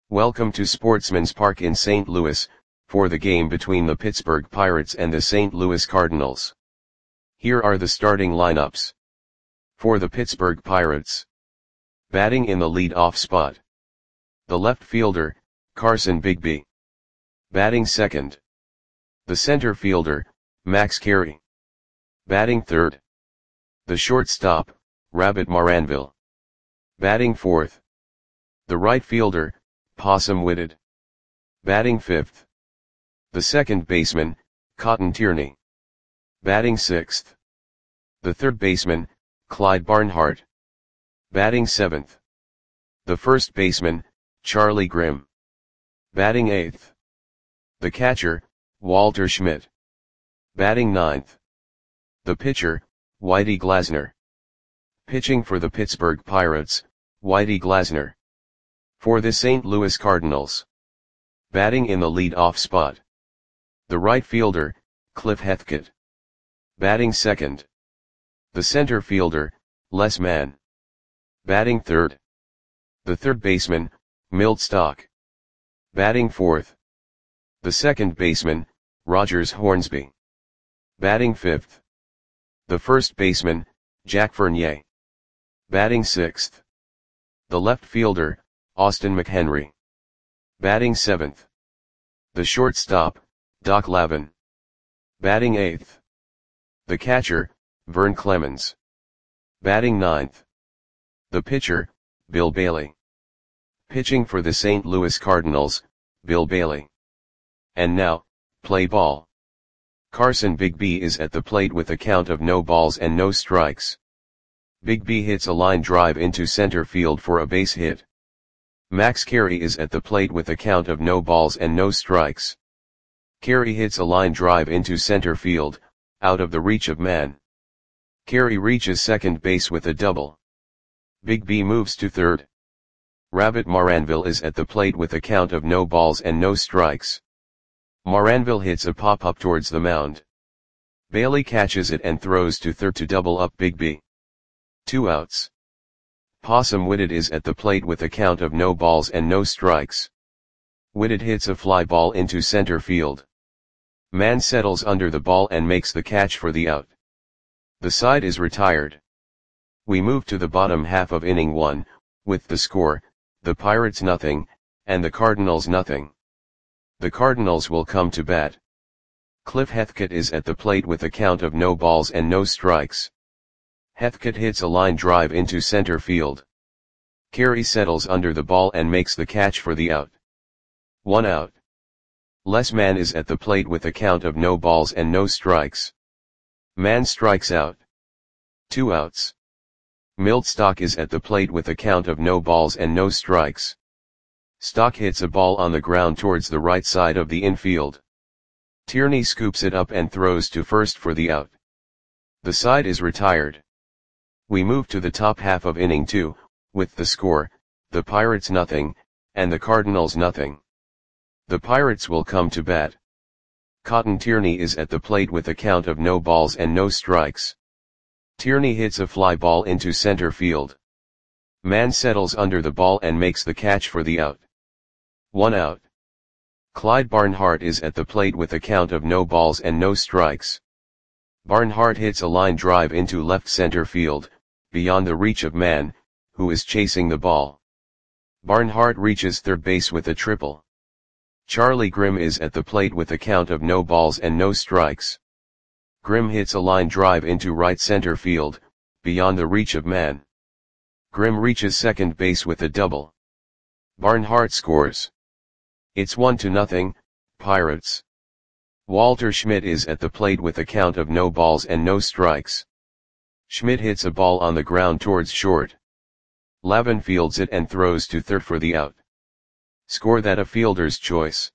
Welcome to Sportsman's Park in St. Louis, for the game between the Pittsburgh Pirates and the St. Louis Cardinals. Here are the starting lineups. For the Pittsburgh Pirates. Batting in the lead-off spot. The left fielder, Carson Bigby. Batting second. The center fielder, Max Carey. Batting third. The shortstop, Rabbit Maranville. Batting fourth. The right fielder, Possum Whitted. Batting fifth. The second baseman, Cotton Tierney. Batting sixth. The third baseman, Clyde Barnhart. Batting seventh. The first baseman, Charlie Grimm. Batting eighth. The catcher, Walter Schmidt. Batting ninth. The pitcher, Whitey Glasner. Pitching for the Pittsburgh Pirates, Whitey Glasner. For the St. Louis Cardinals. Batting in the lead-off spot. The right fielder, Cliff Heathcote. Batting second. The center fielder, Les Mann. Batting third. The third baseman, Milt Stock. Batting fourth. The second baseman, Rogers Hornsby. Batting fifth. The first baseman, Jack Fournier. Batting sixth. The left fielder, Austin McHenry. Batting seventh. The shortstop, Doc Lavin. Batting eighth. The catcher, Vern Clemens. Batting ninth. The pitcher, Bill Bailey. Pitching for the St. Louis Cardinals, Bill Bailey. And now, play ball. Carson Bigby is at the plate with a count of no balls and no strikes. Bigby hits a line drive into center field for a base hit. Max Carey is at the plate with a count of no balls and no strikes. Carey hits a line drive into center field, out of the reach of man. Carey reaches second base with a double. Bigby moves to third. Rabbit Maranville is at the plate with a count of no balls and no strikes. Maranville hits a pop-up towards the mound. Bailey catches it and throws to third to double up Bigby. 2 outs. Possum Whitted is at the plate with a count of no balls and no strikes. Whitted hits a fly ball into center field. Mann settles under the ball and makes the catch for the out. The side is retired. We move to the bottom half of inning 1, with the score, the Pirates nothing, and the Cardinals nothing. The Cardinals will come to bat. Cliff Heathcote is at the plate with a count of no balls and no strikes. Heathcote hits a line drive into center field. Carey settles under the ball and makes the catch for the out. 1 out. Les Mann is at the plate with a count of no balls and no strikes. Mann strikes out. 2 outs. Milt Stock is at the plate with a count of no balls and no strikes. Stock hits a ball on the ground towards the right side of the infield. Tierney scoops it up and throws to first for the out. The side is retired. We move to the top half of inning 2, with the score, the Pirates nothing, and the Cardinals nothing. The Pirates will come to bat. Cotton Tierney is at the plate with a count of no balls and no strikes. Tierney hits a fly ball into center field. Mann settles under the ball and makes the catch for the out. 1 out. Clyde Barnhart is at the plate with a count of no balls and no strikes. Barnhart hits a line drive into left center field, beyond the reach of Mann, who is chasing the ball. Barnhart reaches third base with a triple. Charlie Grimm is at the plate with a count of no balls and no strikes. Grimm hits a line drive into right center field, beyond the reach of Mann. Grimm reaches second base with a double. Barnhart scores. It's 1-0, Pirates. Walter Schmidt is at the plate with a count of no balls and no strikes. Schmidt hits a ball on the ground towards short. Lavin fields it and throws to third for the out. Score that a fielder's choice.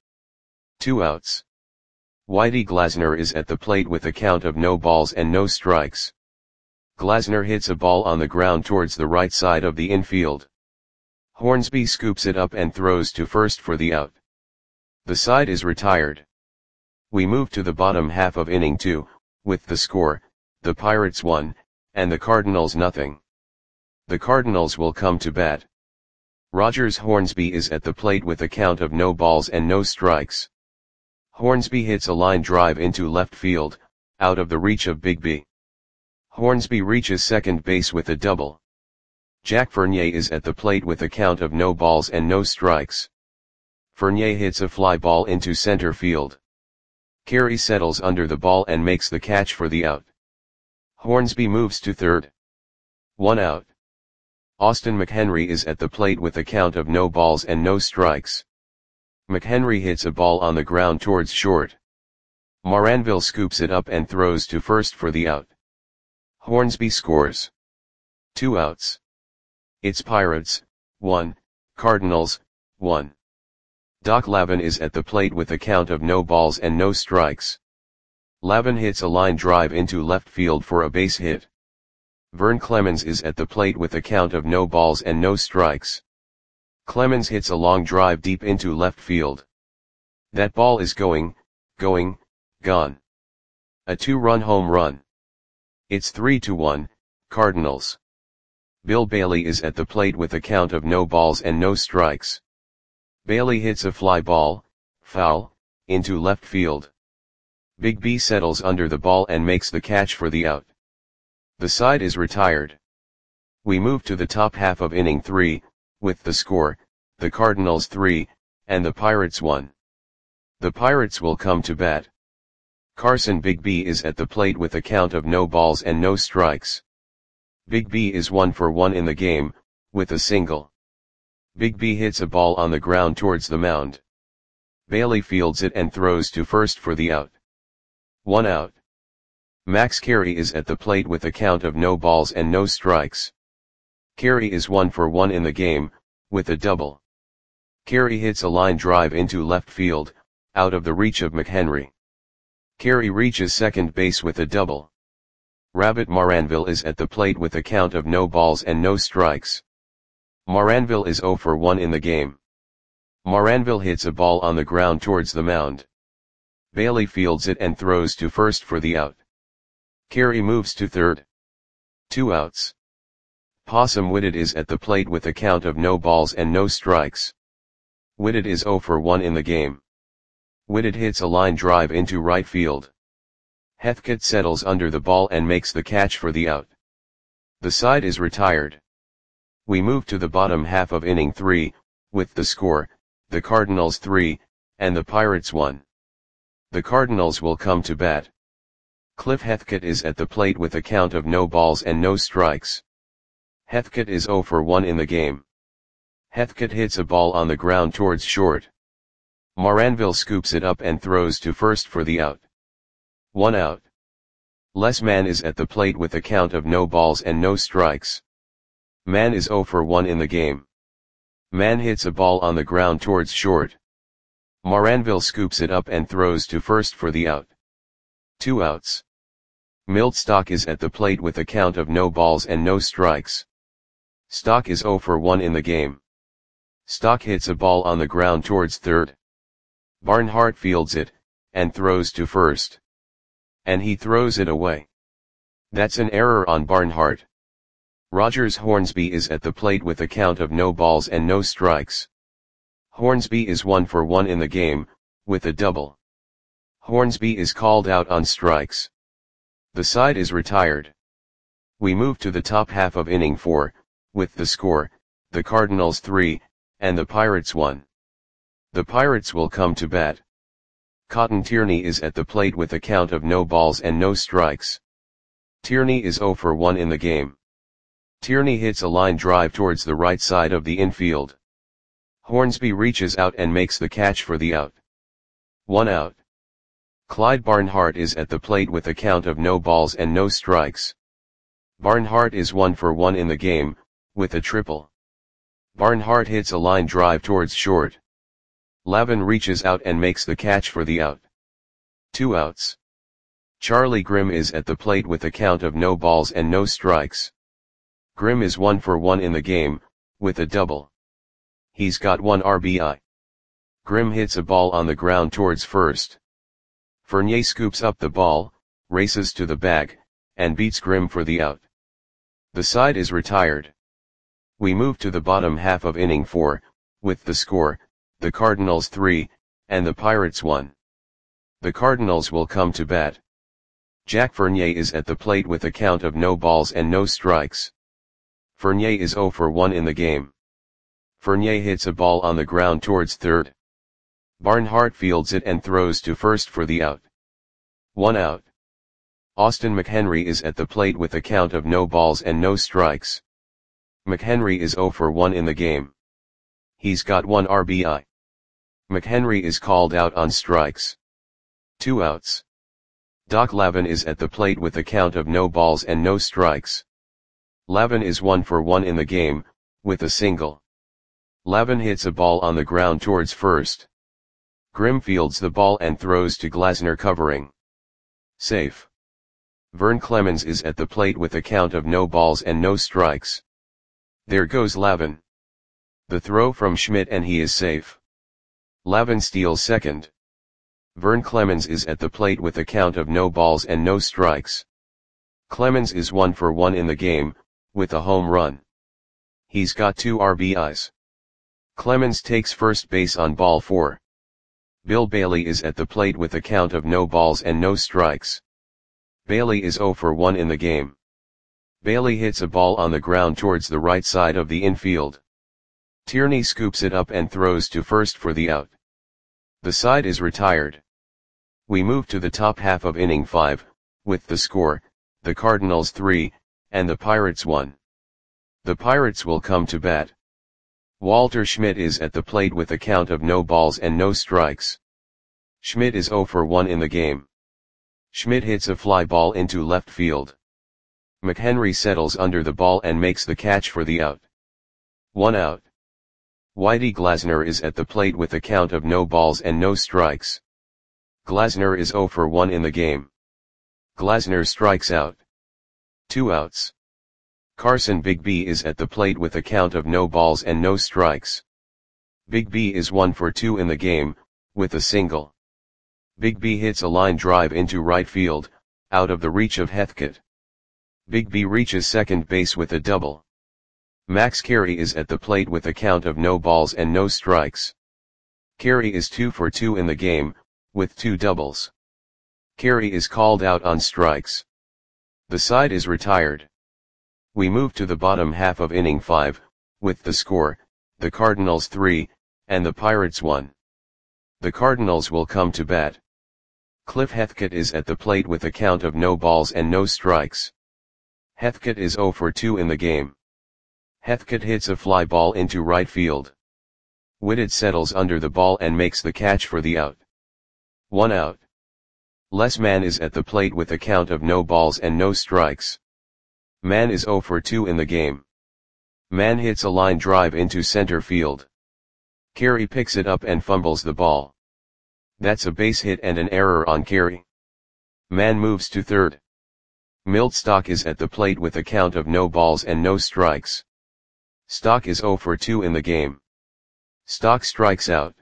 2 outs. Whitey Glasner is at the plate with a count of no balls and no strikes. Glasner hits a ball on the ground towards the right side of the infield. Hornsby scoops it up and throws to first for the out. The side is retired. We move to the bottom half of inning 2, with the score, the Pirates 1, and the Cardinals nothing. The Cardinals will come to bat. Rogers Hornsby is at the plate with a count of no balls and no strikes. Hornsby hits a line drive into left field, out of the reach of Big B. Hornsby reaches second base with a double. Jack Fournier is at the plate with a count of no balls and no strikes. Fournier hits a fly ball into center field. Carey settles under the ball and makes the catch for the out. Hornsby moves to third. 1 out. Austin McHenry is at the plate with a count of no balls and no strikes. McHenry hits a ball on the ground towards short. Moranville scoops it up and throws to first for the out. Hornsby scores. 2 outs. It's Pirates, 1, Cardinals, 1. Doc Lavin is at the plate with a count of no balls and no strikes. Lavin hits a line drive into left field for a base hit. Vern Clemens is at the plate with a count of no balls and no strikes. Clemens hits a long drive deep into left field. That ball is gone. A 2-run home run. It's 3-1, Cardinals. Bill Bailey is at the plate with a count of no balls and no strikes. Bailey hits a fly ball, foul, into left field. Big B settles under the ball and makes the catch for the out. The side is retired. We move to the top half of inning 3, with the score, the Cardinals 3, and the Pirates 1. The Pirates will come to bat. Carson Big B is at the plate with a count of no balls and no strikes. Big B is 1 for 1 in the game, with a single. Big B hits a ball on the ground towards the mound. Bailey fields it and throws to first for the out. 1 out. Max Carey is at the plate with a count of no balls and no strikes. Carey is 1 for 1 in the game, with a double. Carey hits a line drive into left field, out of the reach of McHenry. Carey reaches second base with a double. Rabbit Moranville is at the plate with a count of no balls and no strikes. Moranville is 0 for 1 in the game. Moranville hits a ball on the ground towards the mound. Bailey fields it and throws to first for the out. Carey moves to third. 2 outs. Possum Whitted is at the plate with a count of no balls and no strikes. Whitted is 0 for 1 in the game. Whitted hits a line drive into right field. Heathcote settles under the ball and makes the catch for the out. The side is retired. We move to the bottom half of inning 3, with the score, the Cardinals 3, and the Pirates 1. The Cardinals will come to bat. Cliff Heathcote is at the plate with a count of no balls and no strikes. Heathcote is 0 for 1 in the game. Heathcote hits a ball on the ground towards short. Moranville scoops it up and throws to first for the out. 1 out. Les Mann is at the plate with a count of no balls and no strikes. Mann is 0 for 1 in the game. Mann hits a ball on the ground towards short. Moranville scoops it up and throws to first for the out. 2 outs. Milt Stock is at the plate with a count of no balls and no strikes. Stock is 0 for 1 in the game. Stock hits a ball on the ground towards third. Barnhart fields it, and throws to first. And he throws it away. That's an error on Barnhart. Rogers Hornsby is at the plate with a count of no balls and no strikes. Hornsby is 1 for 1 in the game, with a double. Hornsby is called out on strikes. The side is retired. We move to the top half of inning 4, with the score, the Cardinals 3, and the Pirates 1. The Pirates will come to bat. Cotton Tierney is at the plate with a count of no balls and no strikes. Tierney is 0 for 1 in the game. Tierney hits a line drive towards the right side of the infield. Hornsby reaches out and makes the catch for the out. 1 out. Clyde Barnhart is at the plate with a count of no balls and no strikes. Barnhart is 1 for 1 in the game, with a triple. Barnhart hits a line drive towards short. Lavin reaches out and makes the catch for the out. 2 outs. Charlie Grimm is at the plate with a count of no balls and no strikes. Grimm is 1 for 1 in the game, with a double. He's got 1 RBI. Grimm hits a ball on the ground towards first. Fournier scoops up the ball, races to the bag, and beats Grimm for the out. The side is retired. We move to the bottom half of inning 4, with the score, the Cardinals 3, and the Pirates 1. The Cardinals will come to bat. Jack Fournier is at the plate with a count of no balls and no strikes. Fournier is 0 for 1 in the game. Fournier hits a ball on the ground towards third. Barnhart fields it and throws to first for the out. 1 out. Austin McHenry is at the plate with a count of no balls and no strikes. McHenry is 0 for 1 in the game. He's got 1 RBI. McHenry is called out on strikes. 2 outs. Doc Lavin is at the plate with a count of no balls and no strikes. Lavin is 1 for 1 in the game, with a single. Lavin hits a ball on the ground towards first. Grimm fields the ball and throws to Glasner covering. Safe. Vern Clemens is at the plate with a count of no balls and no strikes. There goes Lavin. The throw from Schmidt and he is safe. Lavin steals second. Vern Clemens is at the plate with a count of no balls and no strikes. Clemens is 1 for 1 in the game, with a home run. He's got 2 RBIs. Clemens takes first base on ball 4. Bill Bailey is at the plate with a count of no balls and no strikes. Bailey is 0 for 1 in the game. Bailey hits a ball on the ground towards the right side of the infield. Tierney scoops it up and throws to first for the out. The side is retired. We move to the top half of inning 5, with the score, the Cardinals 3, and the Pirates 1. The Pirates will come to bat. Walter Schmidt is at the plate with a count of no balls and no strikes. Schmidt is 0 for 1 in the game. Schmidt hits a fly ball into left field. McHenry settles under the ball and makes the catch for the out. 1 out. Whitey Glasner is at the plate with a count of no balls and no strikes. Glasner is 0 for 1 in the game. Glasner strikes out. 2 outs. Carson Bigby is at the plate with a count of no balls and no strikes. Bigby is 1 for 2 in the game, with a single. Bigby hits a line drive into right field, out of the reach of Heathcote. Bigby reaches second base with a double. Max Carey is at the plate with a count of no balls and no strikes. Carey is 2 for 2 in the game, with 2 doubles. Carey is called out on strikes. The side is retired. We move to the bottom half of inning 5, with the score, the Cardinals 3, and the Pirates 1. The Cardinals will come to bat. Cliff Heathcote is at the plate with a count of no balls and no strikes. Heathcote is 0 for 2 in the game. Heathcote hits a fly ball into right field. Whitted settles under the ball and makes the catch for the out. 1 out. Les Mann is at the plate with a count of no balls and no strikes. Mann is 0 for 2 in the game. Mann hits a line drive into center field. Carey picks it up and fumbles the ball. That's a base hit and an error on Carey. Mann moves to third. Milt Stock is at the plate with a count of no balls and no strikes. Stock is 0 for 2 in the game. Stock strikes out.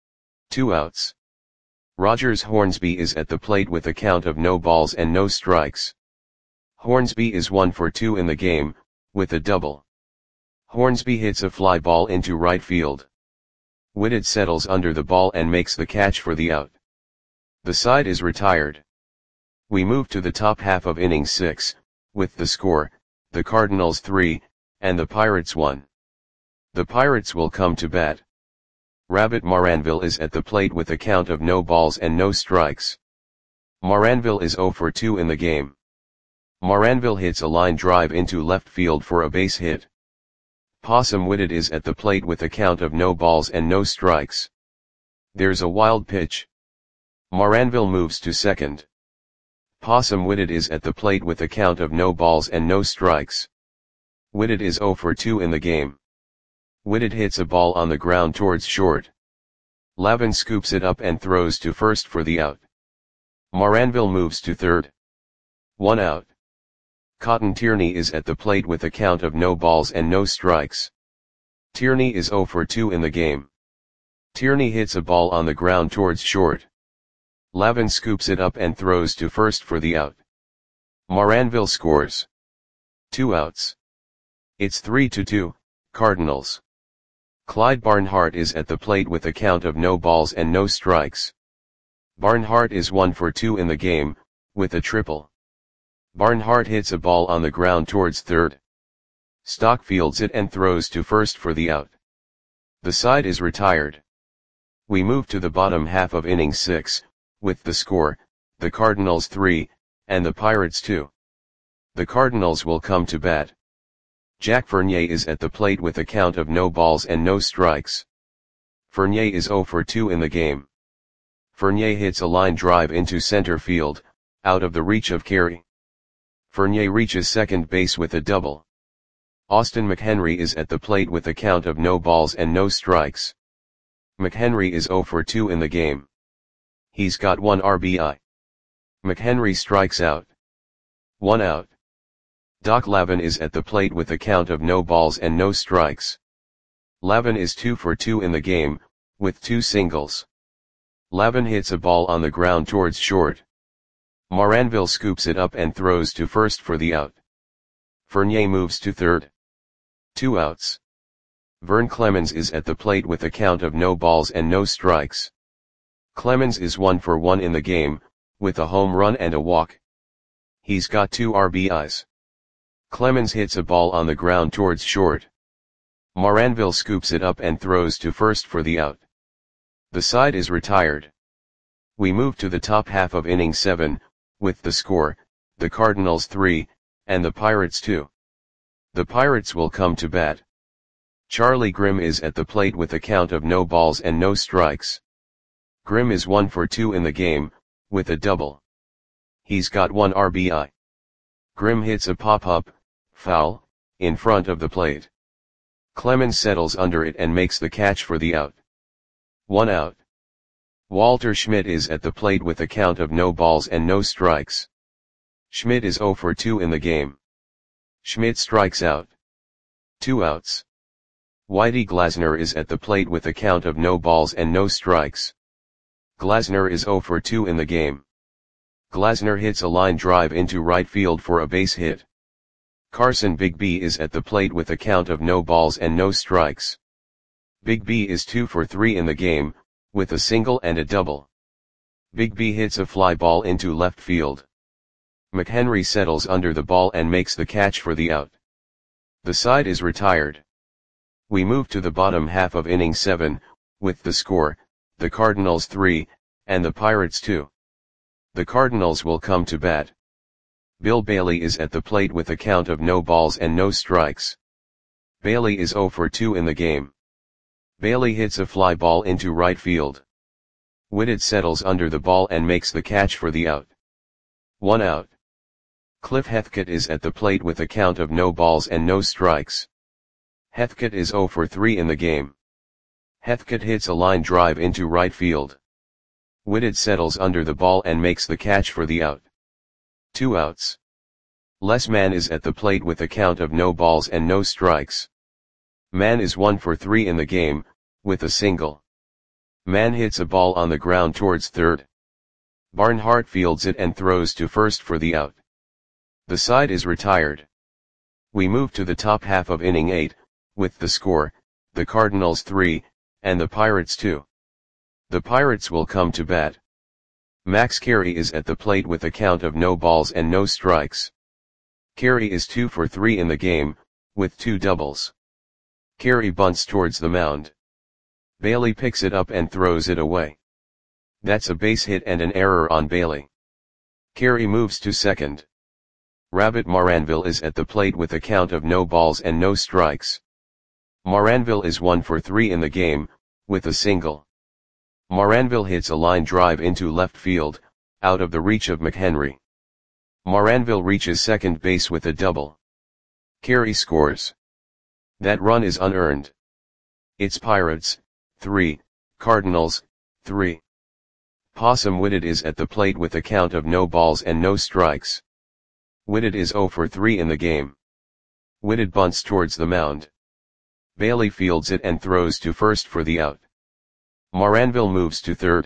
2 outs. Rogers Hornsby is at the plate with a count of no balls and no strikes. Hornsby is 1 for 2 in the game, with a double. Hornsby hits a fly ball into right field. Whitted settles under the ball and makes the catch for the out. The side is retired. We move to the top half of inning 6, with the score, the Cardinals 3, and the Pirates 1. The Pirates will come to bat. Rabbit Moranville is at the plate with a count of no balls and no strikes. Moranville is 0 for 2 in the game. Moranville hits a line drive into left field for a base hit. Possum Whitted is at the plate with a count of no balls and no strikes. There's a wild pitch. Moranville moves to second. Possum Whitted is at the plate with a count of no balls and no strikes. Whitted is 0 for 2 in the game. Whitted hits a ball on the ground towards short. Lavin scoops it up and throws to first for the out. Moranville moves to third. 1 out. Cotton Tierney is at the plate with a count of no balls and no strikes. Tierney is 0 for 2 in the game. Tierney hits a ball on the ground towards short. Lavin scoops it up and throws to first for the out. Moranville scores. 2 outs. It's 3-2, Cardinals. Clyde Barnhart is at the plate with a count of no balls and no strikes. Barnhart is 1 for 2 in the game, with a triple. Barnhart hits a ball on the ground towards third. Stock fields it and throws to first for the out. The side is retired. We move to the bottom half of inning 6, with the score, the Cardinals 3, and the Pirates 2. The Cardinals will come to bat. Jack Fournier is at the plate with a count of no balls and no strikes. Fournier is 0 for 2 in the game. Fournier hits a line drive into center field, out of the reach of Carey. Fournier reaches second base with a double. Austin McHenry is at the plate with a count of no balls and no strikes. McHenry is 0 for 2 in the game. He's got 1 RBI. McHenry strikes out. 1 out. Doc Lavin is at the plate with a count of no balls and no strikes. Lavin is 2 for 2 in the game, with 2 singles. Lavin hits a ball on the ground towards short. Moranville scoops it up and throws to first for the out. Fournier moves to third. 2 outs. Vern Clemens is at the plate with a count of no balls and no strikes. Clemens is 1 for 1 in the game, with a home run and a walk. He's got 2 RBIs. Clemens hits a ball on the ground towards short. Moranville scoops it up and throws to first for the out. The side is retired. We move to the top half of inning 7, with the score, the Cardinals 3, and the Pirates 2. The Pirates will come to bat. Charlie Grimm is at the plate with a count of no balls and no strikes. Grimm is 1 for 2 in the game, with a double. He's got 1 RBI. Grimm hits a pop-up, foul, in front of the plate. Clemens settles under it and makes the catch for the out. 1 out. Walter Schmidt is at the plate with a count of no balls and no strikes. Schmidt is 0 for 2 in the game. Schmidt strikes out. 2 outs. Whitey Glasner is at the plate with a count of no balls and no strikes. Glasner is 0 for 2 in the game. Glasner hits a line drive into right field for a base hit. Carson Big B is at the plate with a count of no balls and no strikes. Big B is 2 for 3 in the game, with a single and a double. Big B hits a fly ball into left field. McHenry settles under the ball and makes the catch for the out. The side is retired. We move to the bottom half of inning 7, with the score, the Cardinals 3, and the Pirates 2. The Cardinals will come to bat. Bill Bailey is at the plate with a count of no balls and no strikes. Bailey is 0 for 2 in the game. Bailey hits a fly ball into right field. Whitted settles under the ball and makes the catch for the out. 1 out. Cliff Heathcote is at the plate with a count of no balls and no strikes. Heathcote is 0 for 3 in the game. Heathcote hits a line drive into right field. Whitted settles under the ball and makes the catch for the out. 2 outs. Les Mann is at the plate with a count of no balls and no strikes. Mann is 1 for 3 in the game, with a single. Mann hits a ball on the ground towards third. Barnhart fields it and throws to first for the out. The side is retired. We move to the top half of inning 8, with the score, the Cardinals 3, and the Pirates 2. The Pirates will come to bat. Max Carey is at the plate with a count of no balls and no strikes. Carey is 2 for 3 in the game, with 2 doubles. Carey bunts towards the mound. Bailey picks it up and throws it away. That's a base hit and an error on Bailey. Carey moves to second. Rabbit Moranville is at the plate with a count of no balls and no strikes. Moranville is 1 for 3 in the game, with a single. Moranville hits a line drive into left field, out of the reach of McHenry. Moranville reaches second base with a double. Carey scores. That run is unearned. It's Pirates, 3, Cardinals, 3. Possum Whitted is at the plate with a count of no balls and no strikes. Whitted is 0 for 3 in the game. Whitted bunts towards the mound. Bailey fields it and throws to first for the out. Moranville moves to third.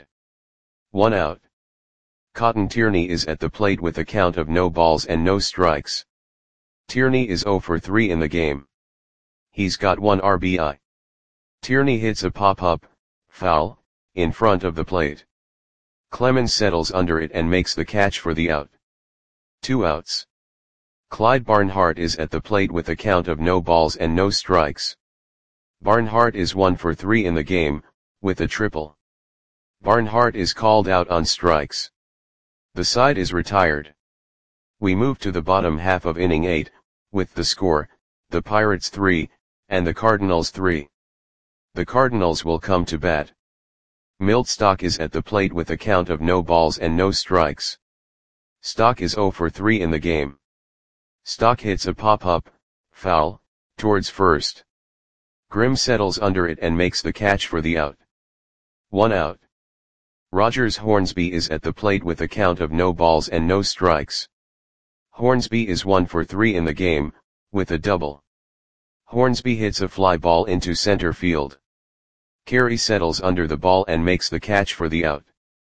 1 out. Cotton Tierney is at the plate with a count of no balls and no strikes. Tierney is 0 for 3 in the game. He's got 1 RBI. Tierney hits a pop-up, foul, in front of the plate. Clemens settles under it and makes the catch for the out. 2 outs. Clyde Barnhart is at the plate with a count of no balls and no strikes. Barnhart is 1 for 3 in the game, with a triple. Barnhart is called out on strikes. The side is retired. We move to the bottom half of inning 8, with the score, the Pirates 3, and the Cardinals 3. The Cardinals will come to bat. Milt Stock is at the plate with a count of no balls and no strikes. Stock is 0 for 3 in the game. Stock hits a pop-up, foul, towards first. Grimm settles under it and makes the catch for the out. 1 out. Rogers Hornsby is at the plate with a count of no balls and no strikes. Hornsby is 1 for 3 in the game, with a double. Hornsby hits a fly ball into center field. Carey settles under the ball and makes the catch for the out.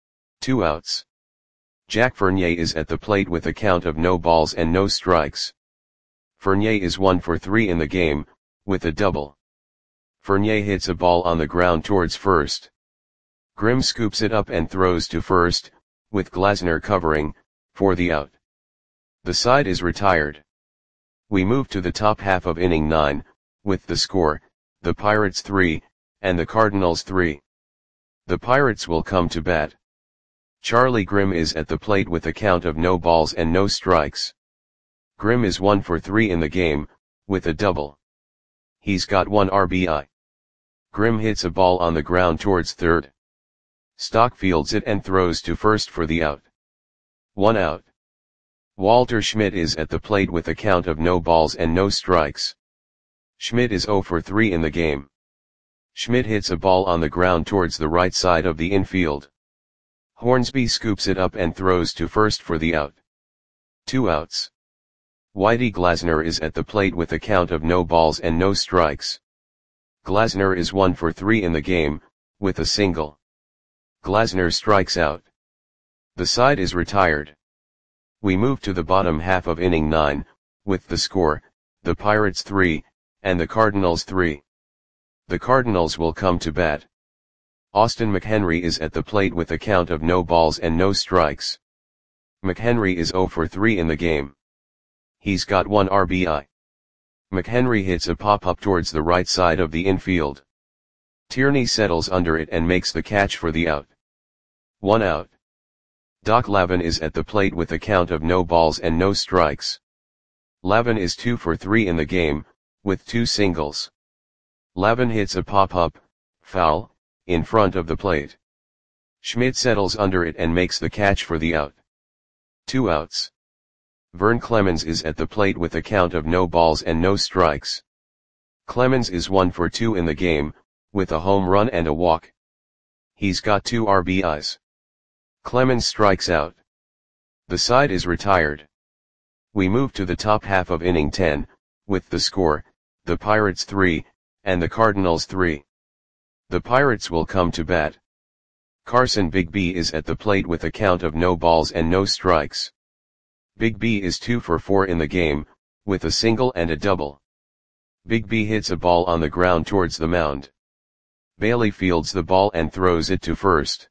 2 outs. Jack Fournier is at the plate with a count of no balls and no strikes. Fournier is 1 for 3 in the game, with a double. Fournier hits a ball on the ground towards first. Grimm scoops it up and throws to first, with Glasner covering, for the out. The side is retired. We move to the top half of inning 9, with the score, the Pirates 3, and the Cardinals 3. The Pirates will come to bat. Charlie Grimm is at the plate with a count of no balls and no strikes. Grimm is 1 for 3 in the game, with a double. He's got 1 RBI. Grimm hits a ball on the ground towards third. Stock fields it and throws to first for the out. 1 out. Walter Schmidt is at the plate with a count of no balls and no strikes. Schmidt is 0 for 3 in the game. Schmidt hits a ball on the ground towards the right side of the infield. Hornsby scoops it up and throws to first for the out. 2 outs. Whitey Glasner is at the plate with a count of no balls and no strikes. Glasner is 1 for 3 in the game, with a single. Glasner strikes out. The side is retired. We move to the bottom half of inning 9, with the score, the Pirates 3, and the Cardinals 3. The Cardinals will come to bat. Austin McHenry is at the plate with a count of no balls and no strikes. McHenry is 0 for 3 in the game. He's got 1 RBI. McHenry hits a pop-up towards the right side of the infield. Tierney settles under it and makes the catch for the out. 1 out. Doc Lavin is at the plate with a count of no balls and no strikes. Lavin is 2 for 3 in the game, with 2 singles. Lavin hits a pop-up, foul, in front of the plate. Schmidt settles under it and makes the catch for the out. 2 outs. Vern Clemens is at the plate with a count of no balls and no strikes. Clemens is 1 for 2 in the game, with a home run and a walk. He's got 2 RBIs. Clemens strikes out. The side is retired. We move to the top half of inning 10, with the score, the Pirates 3, and the Cardinals 3. The Pirates will come to bat. Carson Big B is at the plate with a count of no balls and no strikes. Big B is 2 for 4 in the game, with a single and a double. Big B hits a ball on the ground towards the mound. Bailey fields the ball and throws it to first.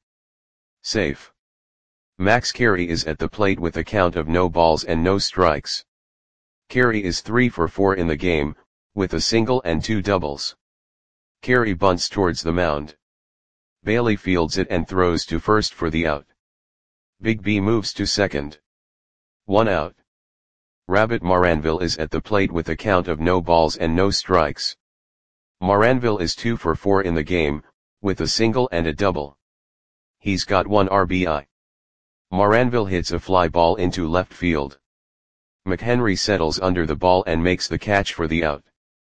Safe. Max Carey is at the plate with a count of no balls and no strikes. Carey is 3 for 4 in the game, with a single and 2 doubles. Carey bunts towards the mound. Bailey fields it and throws to first for the out. Big B moves to second. 1 out. Rabbit Maranville is at the plate with a count of no balls and no strikes. Maranville is 2 for 4 in the game, with a single and a double. He's got 1 RBI. Maranville hits a fly ball into left field. McHenry settles under the ball and makes the catch for the out.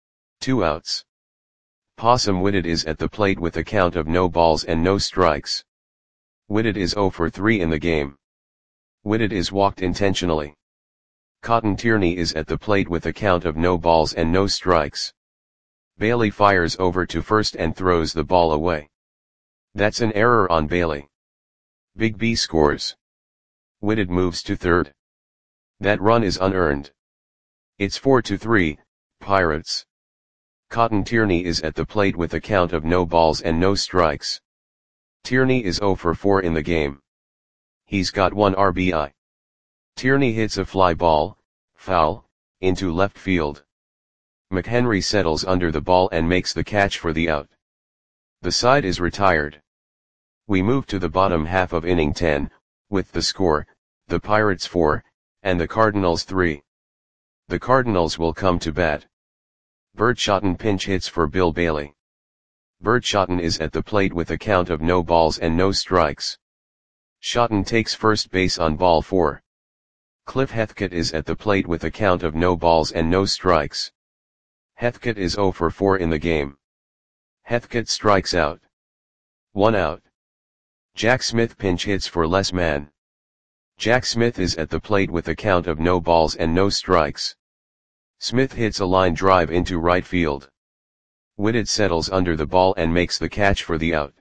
2 outs. Possum Whitted is at the plate with a count of no balls and no strikes. Whitted is 0 for 3 in the game. Whitted is walked intentionally. Cotton Tierney is at the plate with a count of no balls and no strikes. Bailey fires over to first and throws the ball away. That's an error on Bailey. Big B scores. Whitted moves to third. That run is unearned. It's 4-3, Pirates. Cotton Tierney is at the plate with a count of no balls and no strikes. Tierney is 0 for 4 in the game. He's got 1 RBI. Tierney hits a fly ball, foul, into left field. McHenry settles under the ball and makes the catch for the out. The side is retired. We move to the bottom half of inning 10, with the score, the Pirates 4, and the Cardinals 3. The Cardinals will come to bat. Bert Shotton pinch hits for Bill Bailey. Bert Shotton is at the plate with a count of no balls and no strikes. Shotton takes first base on ball 4. Cliff Heathcote is at the plate with a count of no balls and no strikes. Heathcote is 0 for 4 in the game. Heathcote strikes out. 1 out. Jack Smith pinch hits for Les Mann. Jack Smith is at the plate with a count of no balls and no strikes. Smith hits a line drive into right field. Whitted settles under the ball and makes the catch for the out.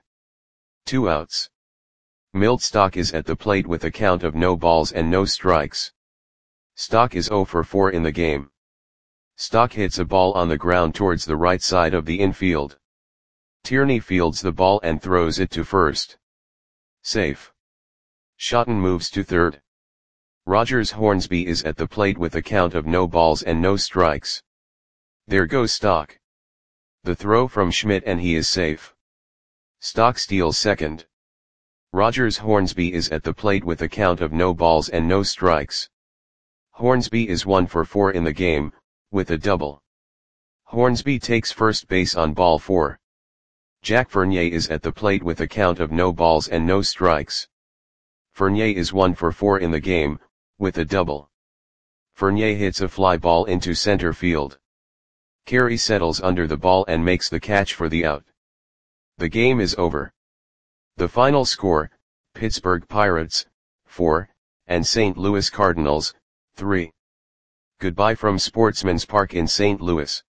2 outs. Milt Stock is at the plate with a count of no balls and no strikes. Stock is 0 for 4 in the game. Stock hits a ball on the ground towards the right side of the infield. Tierney fields the ball and throws it to first. Safe. Shotton moves to third. Rogers Hornsby is at the plate with a count of no balls and no strikes. There goes Stock. The throw from Schmidt and he is safe. Stock steals second. Rogers Hornsby is at the plate with a count of no balls and no strikes. Hornsby is 1 for 4 in the game, with a double. Hornsby takes first base on ball 4. Jack Fournier is at the plate with a count of no balls and no strikes. Fournier is 1 for 4 in the game, with a double. Fournier hits a fly ball into center field. Carey settles under the ball and makes the catch for the out. The game is over. The final score, Pittsburgh Pirates, 4, and St. Louis Cardinals, 3. Goodbye from Sportsman's Park in St. Louis.